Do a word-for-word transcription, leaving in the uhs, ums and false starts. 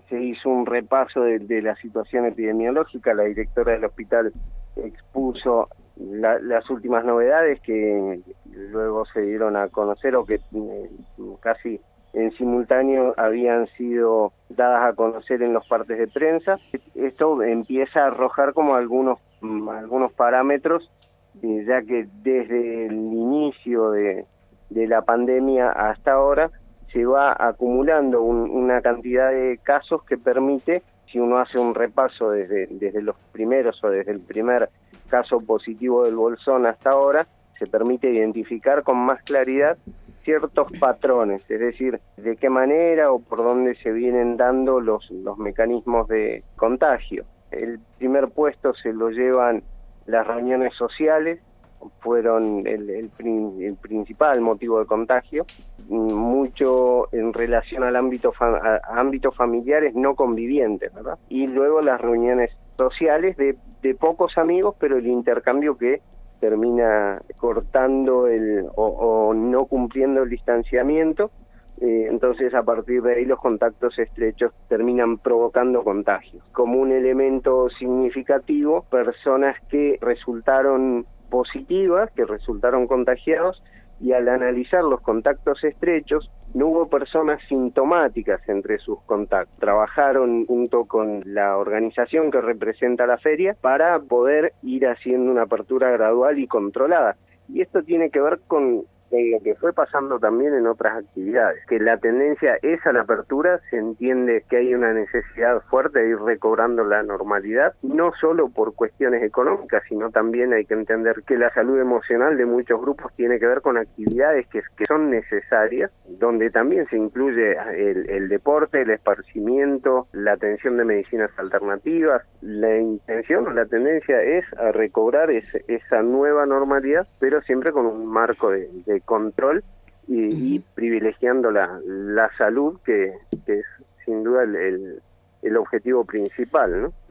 se hizo un repaso de, de la situación epidemiológica. La directora del hospital expuso la, las últimas novedades que luego se dieron a conocer o que eh, casi en simultáneo habían sido dadas a conocer en los partes de prensa. Esto empieza a arrojar como algunos, algunos parámetros, eh, ya que desde el inicio de, de la pandemia hasta ahora se va acumulando un, una cantidad de casos que permite, si uno hace un repaso desde, desde los primeros o desde el primer caso positivo del Bolsón hasta ahora, se permite identificar con más claridad ciertos patrones, es decir, de qué manera o por dónde se vienen dando los, los mecanismos de contagio. El primer puesto se lo llevan las reuniones sociales, fueron el, el, el principal motivo de contagio, mucho en relación al ámbito, a, a ámbitos familiares no convivientes, ¿verdad? Y luego las reuniones sociales de, de pocos amigos, pero el intercambio que termina cortando el o, o no cumpliendo el distanciamiento, eh, entonces a partir de ahí los contactos estrechos terminan provocando contagios. Como un elemento significativo, personas que resultaron positivas, que resultaron contagiados, y al analizar los contactos estrechos, no hubo personas sintomáticas entre sus contactos. Trabajaron junto con la organización que representa la feria para poder ir haciendo una apertura gradual y controlada. Y esto tiene que ver con en lo que fue pasando también en otras actividades, que la tendencia es a la apertura, se entiende que hay una necesidad fuerte de ir recobrando la normalidad, no solo por cuestiones económicas, sino también hay que entender que la salud emocional de muchos grupos tiene que ver con actividades que, que son necesarias, donde también se incluye el, el deporte, el esparcimiento, la atención de medicinas alternativas. La intención o la tendencia es a recobrar ese, esa nueva normalidad, pero siempre con un marco de, de control y, uh-huh. y privilegiando la, la salud, que, que es sin duda el, el, el objetivo principal, ¿no?